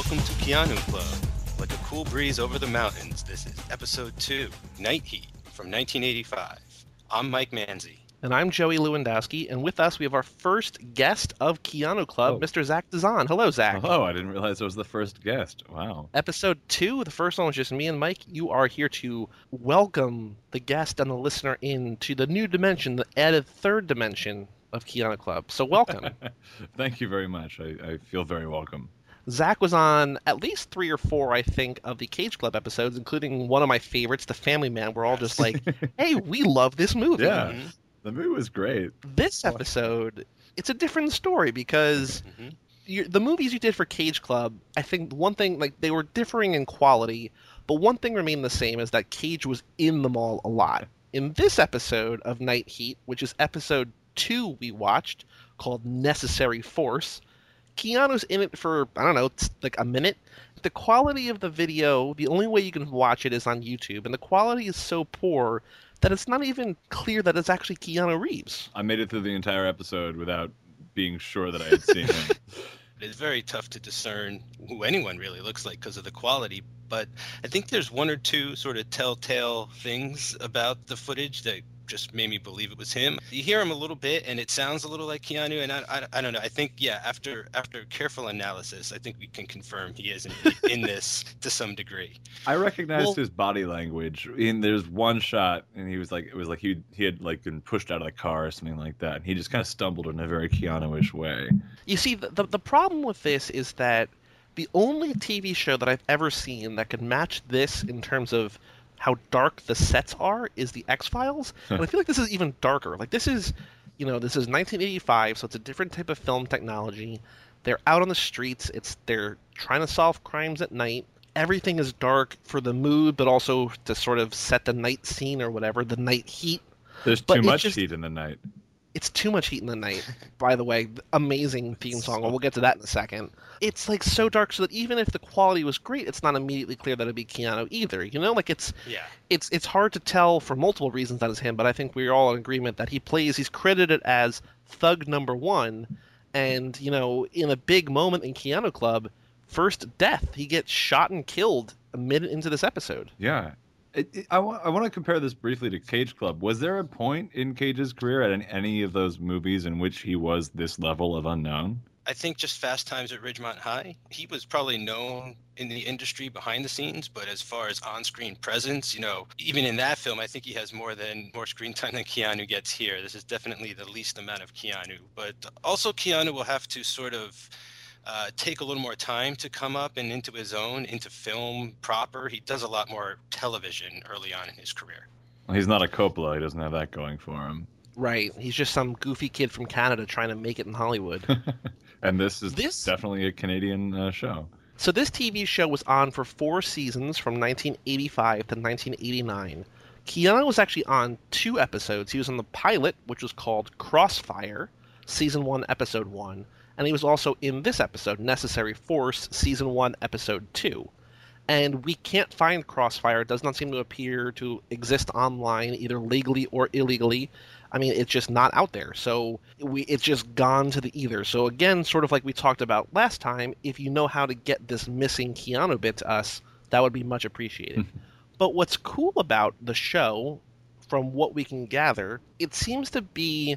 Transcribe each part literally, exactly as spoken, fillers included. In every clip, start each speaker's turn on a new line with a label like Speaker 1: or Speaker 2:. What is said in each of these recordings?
Speaker 1: Welcome to Keanu Club. Like a cool breeze over the mountains, this is episode two, Night Heat, from nineteen eighty-five. I'm Mike Manzi.
Speaker 2: And I'm Joey Lewandowski, and with us we have our first guest of Keanu Club,
Speaker 3: Oh.
Speaker 2: Mister Zach Dazan. Hello, Zach.
Speaker 3: Hello, I didn't realize I was the first guest. Wow.
Speaker 2: Episode two, the first one was just me and Mike. You are here to welcome the guest and the listener into the new dimension, the added third dimension of Keanu Club. So welcome.
Speaker 3: Thank you very much. I, I feel very welcome.
Speaker 2: Zach was on at least three or four, I think, of the Cage Club episodes, including one of my favorites, The Family Man. We're all just like, hey, we love this movie.
Speaker 3: Yeah,
Speaker 1: Mhm.
Speaker 3: the movie was great.
Speaker 2: This episode, it's a different story because
Speaker 1: Mhm.
Speaker 2: you, the movies you did for Cage Club, I think one thing, like, they were differing in quality, but one thing remained the same is that Cage was in them all a lot. In this episode of Night Heat, which is episode two we watched, called Necessary Force, Keanu's in it for, I don't know, it's like a minute. The quality of the video, the only way you can watch it is on YouTube, and the quality is so poor that it's not even clear that it's actually Keanu Reeves.
Speaker 3: I made it through the entire episode without being sure that I had seen him.
Speaker 1: It's very tough to discern who anyone really looks like because of the quality, but I think there's one or two sort of telltale things about the footage that just made me believe it was him. You hear him a little bit, and it sounds a little like Keanu, and I, I, I don't know. I think, yeah, after after careful analysis, I think we can confirm he is in, in this to some degree.
Speaker 3: I recognized
Speaker 2: Well-
Speaker 3: his body language. In there's one shot, and he was like, it was like he he had like been pushed out of the car or something like that. And he just kind of stumbled in a very Keanu-ish way.
Speaker 2: You see, the, the, the problem with this is that the only T V show that I've ever seen that could match this in terms of how dark the sets are is the X-Files. And I feel like this is even darker. Like, this is, you know, this is nineteen eighty-five, so it's a different type of film technology. They're out on the streets. It's they're trying to solve crimes at night. Everything is dark for the mood, but also to sort of set the night scene or whatever, the night heat.
Speaker 3: There's
Speaker 2: But
Speaker 3: too
Speaker 2: it
Speaker 3: much
Speaker 2: just-
Speaker 3: heat in the night.
Speaker 2: It's too much heat in the night, by the way. Amazing theme song. We'll get to that in a second. It's like so dark so that even if the quality was great, it's not immediately clear that it'd be Keanu either. You know, like it's
Speaker 1: Yeah.
Speaker 2: it's it's hard to tell for multiple reasons that it's him, but I think we're all in agreement that he plays, he's credited as Thug Number One, and, you know, in a big moment in Keanu Club, first death. He gets shot and killed a minute into this episode.
Speaker 3: Yeah. It, it, I, wa- I want to compare this briefly to Cage Club. Was there a point in Cage's career at an, any of those movies in which he was this level of unknown?
Speaker 1: I think just Fast Times at Ridgemont High. He was probably known in the industry behind the scenes, but as far as on-screen presence, you know, even in that film, I think he has more than more screen time than Keanu gets here. This is definitely the least amount of Keanu, but also Keanu will have to sort of uh, take a little more time to come up and into his own, into film proper. He does a lot more television early on in his career.
Speaker 3: Well, he's not a Coppola. He doesn't have that going for him.
Speaker 2: Right. He's just some goofy kid from Canada trying to make it in Hollywood.
Speaker 3: And this is
Speaker 2: This-
Speaker 3: definitely a Canadian uh, show.
Speaker 2: So this T V show was on for four seasons from nineteen eighty-five to nineteen eighty-nine. Keanu was actually on two episodes. He was on the pilot, which was called Crossfire, season one, episode one, and he was also in this episode, Necessary Force, season one, episode two. And we can't find Crossfire. It does not seem to appear to exist online, either legally or illegally. I mean, it's just not out there. So we, it's just gone to the ether. So again, sort of like we talked about last time, if you know how to get this missing Keanu bit to us, that would be much appreciated. But what's cool about the show, from what we can gather, it seems to be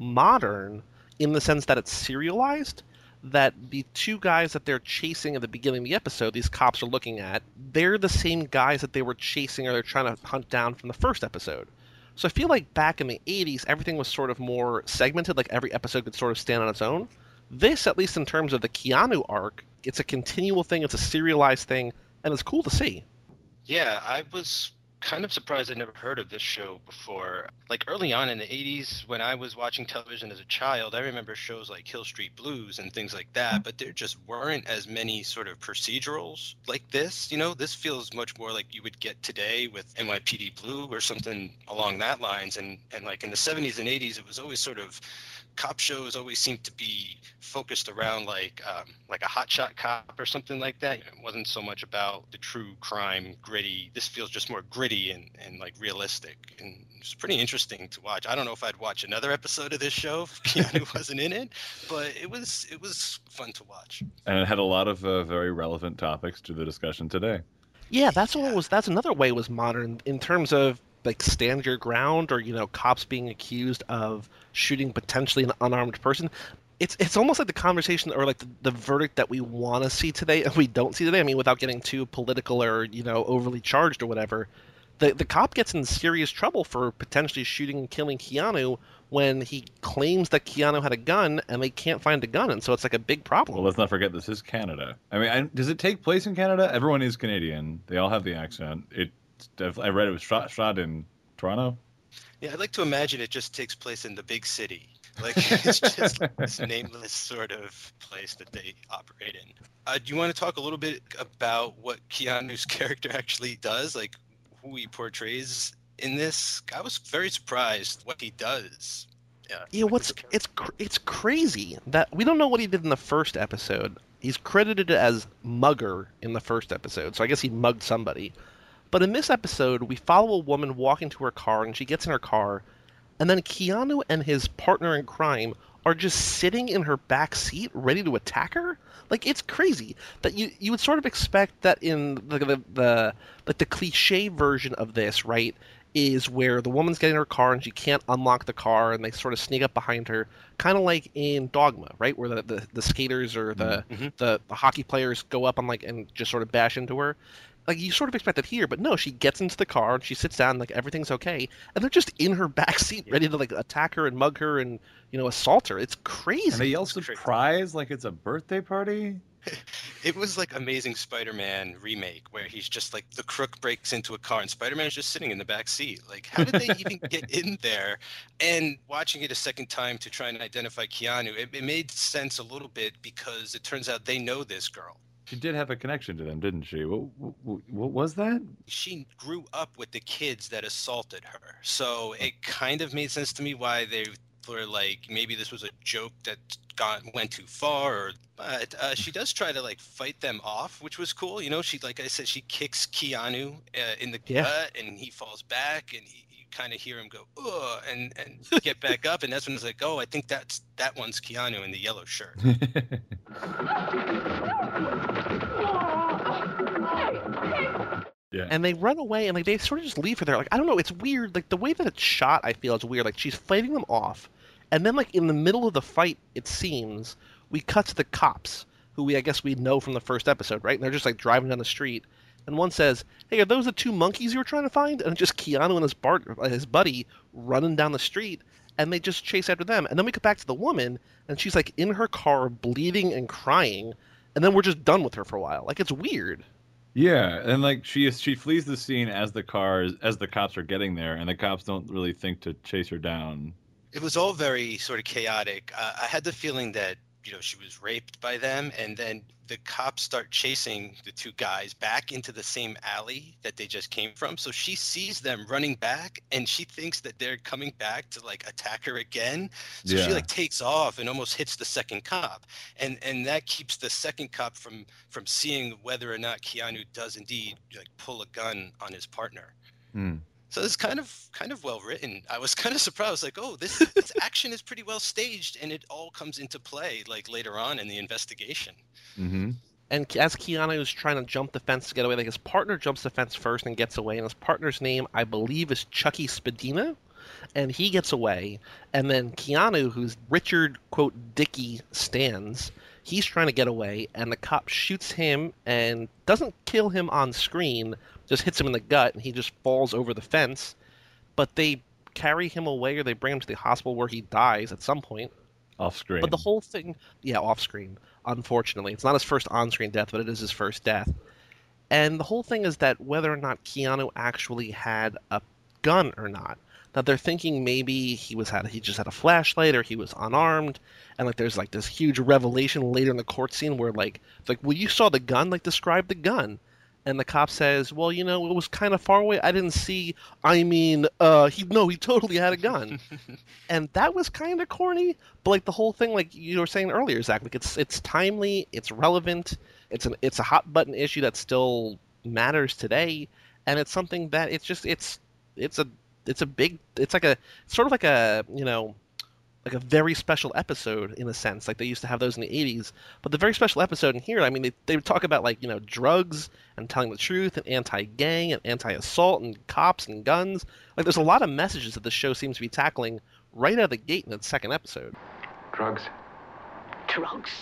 Speaker 2: modern in the sense that it's serialized. That the two guys that they're chasing at the beginning of the episode, these cops are looking at, they're the same guys that they were chasing or they're trying to hunt down from the first episode. So I feel like back in the eighties, everything was sort of more segmented, like every episode could sort of stand on its own. This, at least in terms of the Keanu arc, it's a continual thing, it's a serialized thing, and it's cool to see.
Speaker 1: Yeah, I was kind of surprised I'd never heard of this show before. Like early on in the eighties, when I was watching television as a child, I remember shows like Hill Street Blues and things like that, but there just weren't as many sort of procedurals like this. You know, this feels much more like you would get today with N Y P D Blue or something along that lines. And, and like in the seventies and eighties, it was always sort of cop shows always seemed to be focused around like um, like a hotshot cop or something like that. It wasn't so much about the true crime, gritty. This feels just more gritty gritty and, and like realistic, and it's pretty interesting to watch. I don't know if I'd watch another episode of this show if Keanu wasn't in it, but it was it was fun to watch.
Speaker 3: And it had a lot of uh, very relevant topics to the discussion today.
Speaker 2: Yeah, that's what
Speaker 1: Yeah.
Speaker 2: was. That's another way it was modern in terms of like stand your ground, or you know, cops being accused of shooting potentially an unarmed person. It's it's almost like the conversation or like the, the verdict that we want to see today and we don't see today. I mean, without getting too political or you know overly charged or whatever, the the cop gets in serious trouble for potentially shooting and killing Keanu when he claims that Keanu had a gun and they can't find a gun, and so it's like a big problem.
Speaker 3: Well, let's not forget this is Canada. I mean, I, does it take place in Canada? Everyone is Canadian. They all have the accent. It. I read it was shot shot in Toronto.
Speaker 1: Yeah, I'd like to imagine it just takes place in the big city. Like, it's just like this nameless sort of place that they operate in. Uh, do you want to talk a little bit about what Keanu's character actually does? Like, who he portrays in this? I was very surprised what he does. Yeah.
Speaker 2: Yeah,
Speaker 1: What
Speaker 2: what's
Speaker 1: does the character-
Speaker 2: it's cr- it's crazy that we don't know what he did in the first episode. He's credited as mugger in the first episode, so I guess he mugged somebody. But in this episode, we follow a woman walking to her car, and she gets in her car, and then Keanu and his partner in crime are just sitting in her back seat, ready to attack her. Like, it's crazy that you you would sort of expect that in the the the like the cliche version of this, right? Is where the woman's getting in her car and she can't unlock the car and they sort of sneak up behind her, kind of like in Dogma, right? Where the, the, the skaters or the,
Speaker 1: Mm-hmm.
Speaker 2: the the hockey players go up on like and just sort of bash into her. Like you sort of expect it here, but no, she gets into the car and she sits down like everything's okay, and they're just in her back seat ready to like attack her and mug her and you know assault her. It's crazy.
Speaker 3: And they yell
Speaker 1: It's crazy.
Speaker 3: surprise like it's a birthday party.
Speaker 1: It was like Amazing Spider-Man remake, where he's just like the crook breaks into a car and Spider-Man's just sitting in the back seat. Like, how did they even get in there? And watching it a second time to try and identify Keanu, it, it made sense a little bit because it turns out they know this girl.
Speaker 3: She did have a connection to them, didn't she? What, what, what was that?
Speaker 1: She grew up with the kids that assaulted her, so it kind of made sense to me why they were like, maybe this was a joke that got went too far. Or, but uh, she does try to like fight them off, which was cool. You know, she like I said, she kicks Keanu uh, in the
Speaker 2: Yeah.
Speaker 1: gut, and he falls back, and he, you kind of hear him go, "Ugh," and and get back up, and that's when it's like, oh, I think that's that one's Keanu in the yellow shirt.
Speaker 3: Yeah.
Speaker 2: And they run away and like they sort of just leave her there. Like I don't know, it's weird. Like the way that it's shot, I feel is weird. Like she's fighting them off, and then like in the middle of the fight, it seems we cut to the cops, who we I guess we know from the first episode, right? And they're just like driving down the street, and one says, "Hey, are those the two monkeys you were trying to find?" And it's just Keanu and his bar- his buddy running down the street, and they just chase after them. And then we get back to the woman, and she's like in her car, bleeding and crying, and then we're just done with her for a while. Like it's weird.
Speaker 3: Yeah, and like she she flees the scene as the cars as the cops are getting there, and the cops don't really think to chase her down.
Speaker 1: It was all very sort of chaotic. Uh, I had the feeling that, you know, she was raped by them, and then the cops start chasing the two guys back into the same alley that they just came from. So she sees them running back, and she thinks that they're coming back to like attack her again. So
Speaker 3: Yeah.
Speaker 1: she like takes off and almost hits the second cop, and and that keeps the second cop from from seeing whether or not Keanu does indeed like pull a gun on his partner.
Speaker 3: Hmm.
Speaker 1: So it's kind of kind of well written. I was kind of surprised. I was like, oh, this this action is pretty well staged, and it all comes into play like later on in the investigation.
Speaker 3: Mm-hmm.
Speaker 2: And as Keanu is trying to jump the fence to get away, like his partner jumps the fence first and gets away, and his partner's name, I believe, is Chucky Spadina, and he gets away. And then Keanu, who's Richard, quote, Dickey Stands, he's trying to get away, and the cop shoots him and doesn't kill him on screen, just hits him in the gut, and he just falls over the fence. But they carry him away, or they bring him to the hospital where he dies at some point.
Speaker 3: Off screen.
Speaker 2: But the whole thing, yeah, off screen, unfortunately. It's not his first on screen death, but it is his first death. And the whole thing is that whether or not Keanu actually had a gun or not, that they're thinking maybe he was had he just had a flashlight or he was unarmed, and like there's like this huge revelation later in the court scene where like it's like, well, you saw the gun, like describe the gun. And the cop says, well, you know, it was kind of far away. I didn't see. I mean, uh, he no, he totally had a gun, and that was kind of corny. But like the whole thing, like you were saying earlier, Zach, like it's it's timely, it's relevant, it's an it's a hot button issue that still matters today, and it's something that it's just it's it's a it's a big it's like a sort of like a you know like a very special episode in a sense, like they used to have those in the eighties. But the very special episode in here, I mean, they they would talk about like you know drugs and telling the truth and anti-gang and anti-assault and cops and guns. Like there's a lot of messages that the show seems to be tackling right out of the gate in its second episode.
Speaker 4: Drugs.
Speaker 5: Drugs?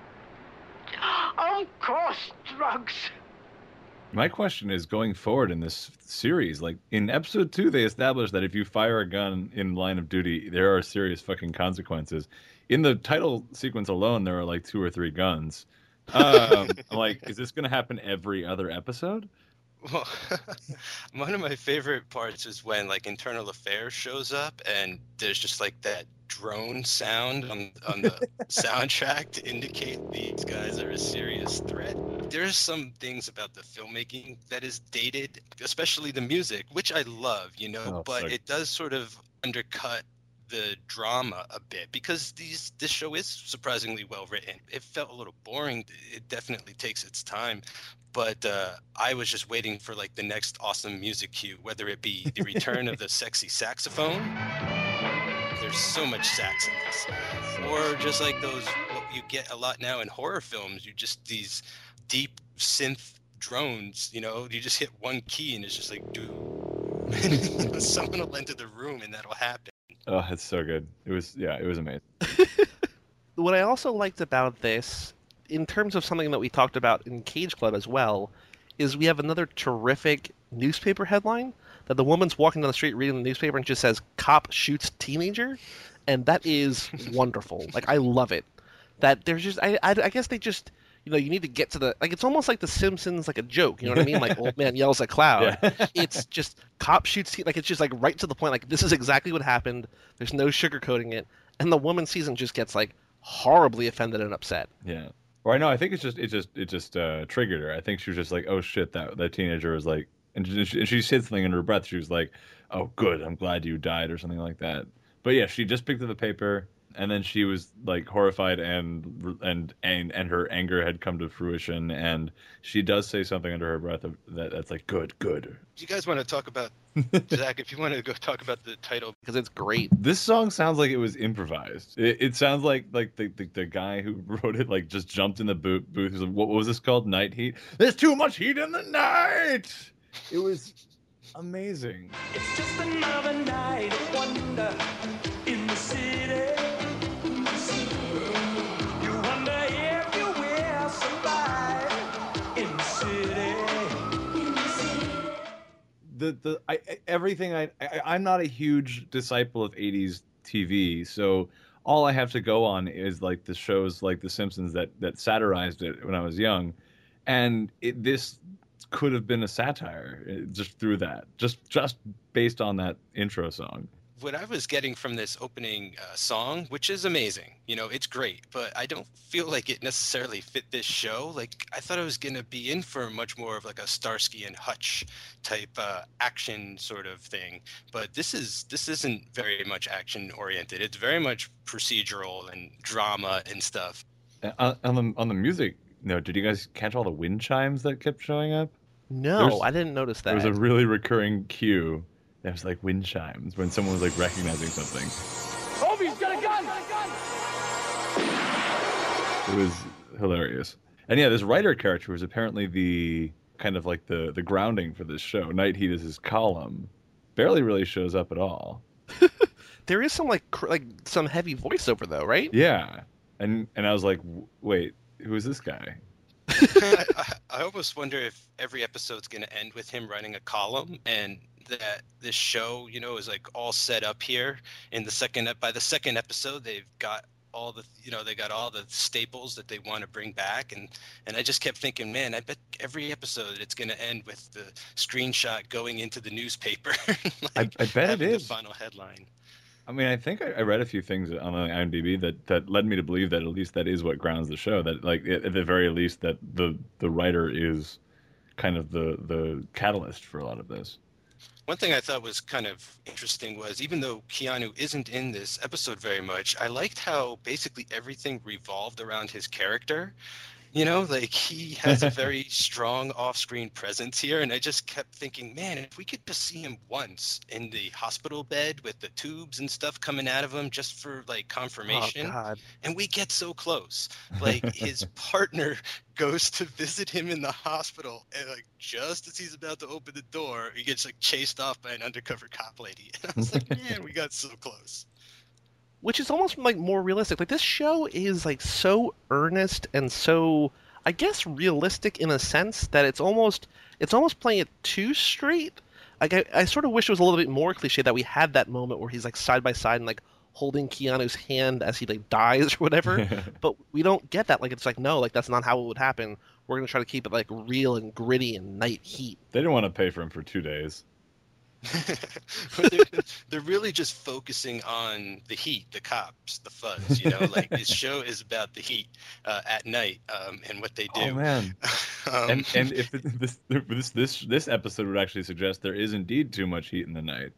Speaker 5: Of course, drugs.
Speaker 3: My question is, going forward in this series, like in episode two, they established that if you fire a gun in line of duty, there are serious fucking consequences. In the title sequence alone, there are like two or three guns. Um, I'm like, is this going to happen every other episode?
Speaker 1: Well, one of my favorite parts is when like Internal Affairs shows up and there's just like that drone sound on on the soundtrack to indicate these guys are a serious threat. There's some things about the filmmaking that is dated, especially the music, which I love, you know,
Speaker 3: Oh,
Speaker 1: but
Speaker 3: like-
Speaker 1: it does sort of undercut the drama a bit because these this show is surprisingly well written. It felt a little boring. It definitely takes its time, but uh, I was just waiting for like the next awesome music cue, whether it be the return of the sexy saxophone. There's so much sax in this, or just like those what you get a lot now in horror films. You just these deep synth drones. You know, you just hit one key and it's just like do. Someone will enter the room and that'll happen.
Speaker 3: Oh, it's so good. It was, yeah, it was amazing.
Speaker 2: What I also liked about this, in terms of something that we talked about in Cage Club as well, is we have another terrific newspaper headline that the woman's walking down the street reading the newspaper and just says "Cop shoots teenager," and that is wonderful. Like I love it. That there's just I, I I guess they just you know you need to get to the like it's almost like The Simpsons like a joke. You know what I mean? Like old man yells at cloud.
Speaker 3: Yeah.
Speaker 2: It's just cop shoots teen, like it's just like right to the point. Like this is exactly what happened. There's no sugarcoating it, and the woman sees and just gets like horribly offended and upset.
Speaker 3: Yeah. Or I know, I think it's just, it just, it just uh, triggered her. I think she was just like, oh shit, that that teenager was like, and she, and she said something under her breath. She was like, oh good, I'm glad you died or something like that. But yeah, she just picked up the paper and then she was like horrified and and and and her anger had come to fruition. And she does say something under her breath of, that that's like, good, good.
Speaker 1: Do you guys want to talk about Zach? If you want to go talk about the title,
Speaker 2: Because it's great.
Speaker 3: This song sounds like it was improvised. It, it sounds like like the, the the guy who wrote it like just jumped in the booth. booth. He's like, what was this called? Night Heat. There's too much heat in the night. It was amazing.
Speaker 6: It's just another night of wonder in the city. You wonder if you will survive in the city.
Speaker 3: The the I, I- everything I, I I'm not a huge disciple of eighties T V, so all I have to go on is like the shows like The Simpsons that that satirized it when I was young, and it, this could have been a satire uh, just through that, just just based on that intro song.
Speaker 1: what I was getting from this opening uh, song, which is amazing, you know, it's great, but I don't feel like it necessarily fit this show. Like, I thought I was going to be in for much more of like a Starsky and Hutch type uh, action sort of thing. But this is, this isn't very much action oriented. It's very much procedural and drama and stuff.
Speaker 3: Uh, on, on the on the music, no, did you guys catch all the wind chimes that kept showing up?
Speaker 2: No,
Speaker 3: There's-
Speaker 2: I didn't notice that.
Speaker 3: There was a really recurring cue. That was like wind chimes when someone was like recognizing something.
Speaker 6: Obi's got a gun!
Speaker 3: It was hilarious. And yeah, this writer character was apparently the kind of like the the grounding for this show. Night Heat is his column. Barely really shows up at all.
Speaker 2: There is some like cr- like some heavy voiceover though, right?
Speaker 3: Yeah. And and I was like, w- wait, who is this guy?
Speaker 1: I, I, I almost wonder if every episode's going to end with him writing a column, and that this show, you know, is like all set up here in the second. ep- By the second episode, they've got all the, you know, they got all the staples that they want to bring back, and and I just kept thinking, man, I bet every episode it's going to end with the screenshot going into the newspaper. like,
Speaker 3: I, I bet it
Speaker 1: having
Speaker 3: is.
Speaker 1: the final headline.
Speaker 3: I mean, I think I, I read a few things on IMDb that, that led me to believe that at least that is what grounds the show. That, like, at at the very least, that the the writer is kind of the the catalyst for a lot of this.
Speaker 1: One thing I thought was kind of interesting was, even though Keanu isn't in this episode very much, I liked how basically everything revolved around his character. You know, like he has a very strong off-screen presence here, and I just kept thinking, man, if we could just see him once in the hospital bed with the tubes and stuff coming out of him just for like confirmation,
Speaker 2: Oh God.
Speaker 1: and we get so close. Like his partner goes to visit him in the hospital, and like just as he's about to open the door, he gets like chased off by an undercover cop lady. And I was like, man, we got so close.
Speaker 2: Which is almost like more realistic. Like this show is like so earnest and so, I guess, realistic in a sense that it's almost it's almost playing it too straight. Like I, I sort of wish it was a little bit more cliche that we had that moment where he's like side by side and like holding Keanu's hand as he like dies or whatever. But we don't get that. Like it's like no, like that's not how it would happen. We're gonna try to keep it like real and gritty and night heat.
Speaker 3: They didn't want to pay for him for two days.
Speaker 1: they're, they're really just focusing on the heat, the cops, the fuzz. You know, like this show is about the heat uh, at night um, and what they do.
Speaker 3: Oh man!
Speaker 1: um,
Speaker 3: and and if it, this this this this episode would actually suggest there is indeed too much heat in the night.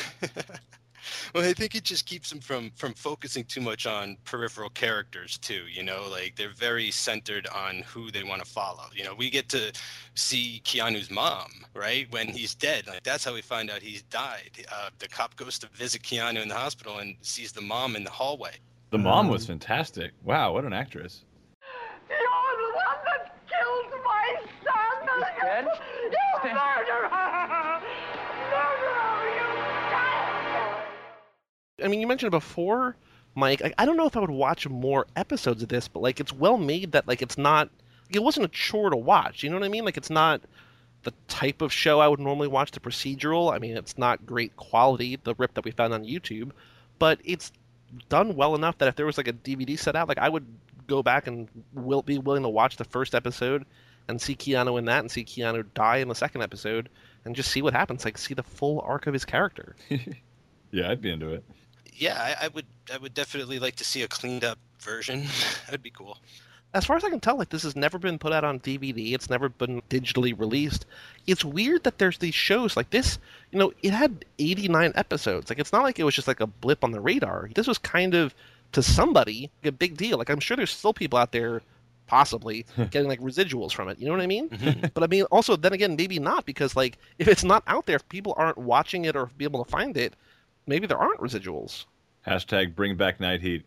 Speaker 1: Well, I think it just keeps them from from focusing too much on peripheral characters too. You know, like they're very centered on who they want to follow. You know, we get to see Keanu's mom, right, when he's dead. Like that's how we find out he's died. Uh, the cop goes to visit Keanu in the hospital and sees the mom in the hallway.
Speaker 3: The mom
Speaker 2: Um,
Speaker 3: was fantastic. Wow, what an actress!
Speaker 5: You're the one that killed my son!
Speaker 6: He's dead?
Speaker 5: You murderer! Murderer, you bastard!
Speaker 2: I mean, you mentioned it before, Mike. I, I don't know if I would watch more episodes of this, but like it's well made that like it's not. It wasn't a chore to watch. You know what I mean? Like it's not the type of show I would normally watch. The procedural. I mean, it's not great quality. The rip that we found on YouTube, but it's done well enough that if there was like a D V D set out, like I would go back and will be willing to watch the first episode and see Keanu in that and see Keanu die in the second episode and just see what happens. Like see the full arc of his character.
Speaker 3: Yeah, I'd be into it.
Speaker 1: Yeah, I, I would I would definitely like to see a cleaned up version. That'd be cool.
Speaker 2: As far as I can tell, like this has never been put out on D V D. It's never been digitally released. It's weird that there's these shows like this. You know, it had eighty-nine episodes. Like it's not like it was just like a blip on the radar. This was kind of to somebody a big deal. Like I'm sure there's still people out there possibly getting like residuals from it. You know what I mean?
Speaker 1: Mhm.
Speaker 2: But I mean, also then again, maybe not because like if it's not out there, if people aren't watching it or be able to find it, maybe there aren't residuals.
Speaker 3: Hashtag bring back night heat.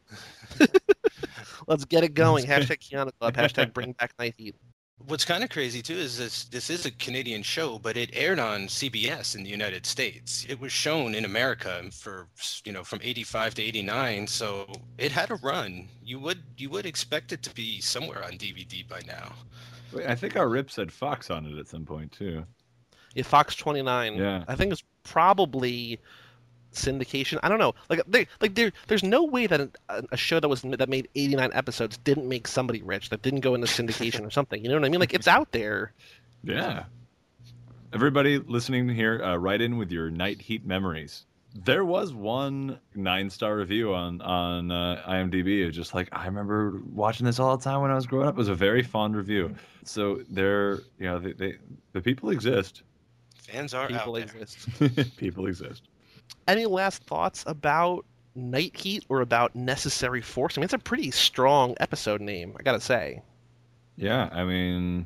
Speaker 2: Let's get it going. Hashtag Keanu Club. Hashtag bring back night heat.
Speaker 1: What's kind of crazy too is this this is a Canadian show, but it aired on C B S in the United States. It was shown in America for you know from eighty-five to eighty-nine, so it had a run. You would you would expect it to be somewhere on D V D by now.
Speaker 3: Wait, I think our rip said Fox on it at some point too.
Speaker 2: Yeah, Fox twenty-nine.
Speaker 3: Yeah.
Speaker 2: I think it's probably syndication. I don't know. Like they, like there, there's no way that a, a show that was that made eighty-nine episodes didn't make somebody rich. That didn't go into syndication or something. You know what I mean? Like it's out there.
Speaker 3: Yeah. Everybody listening here, uh, write in with your night heat memories. There was one nine-star review on on uh, IMDb. It was just like, I remember watching this all the time when I was growing up. It was a very fond review. So they're, you know, they, they the people exist.
Speaker 1: Fans are
Speaker 2: People
Speaker 1: out there.
Speaker 2: exist.
Speaker 3: People exist.
Speaker 2: Any last thoughts about Night Heat or about Necessary Force? I mean, it's a pretty strong episode name, I gotta say.
Speaker 3: Yeah, I mean,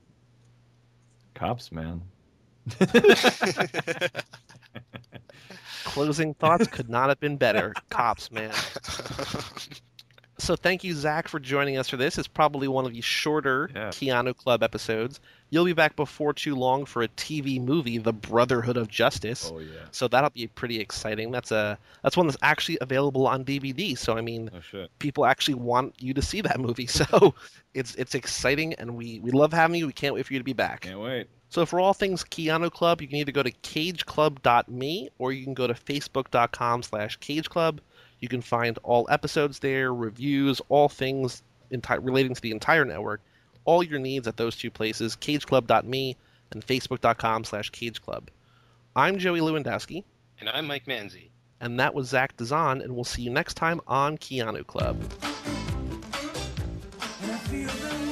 Speaker 3: cops, man.
Speaker 2: Closing thoughts could not have been better. Cops, man. So thank you, Zach, for joining us for this. It's probably one of the shorter
Speaker 3: Yeah.
Speaker 2: Keanu Club episodes. You'll be back before too long for a T V movie, The Brotherhood of Justice.
Speaker 3: Oh yeah.
Speaker 2: So that'll be pretty exciting. That's a that's one that's actually available on D V D. So I mean,
Speaker 3: Oh shit.
Speaker 2: people actually want you to see that movie. So it's it's exciting, and we we love having you. We can't wait for you to be back.
Speaker 3: Can't wait.
Speaker 2: So for all things Keanu Club, you can either go to cage club dot me or you can go to facebook dot com slash cage club. You can find all episodes there, reviews, all things enti- relating to the entire network. All your needs at those two places, cage club dot me and facebook dot com slash cage club. I'm Joey Lewandowski,
Speaker 1: And I'm Mike Manzi.
Speaker 2: and that was Zach Dazan, and we'll see you next time on Keanu Club.
Speaker 6: And I feel the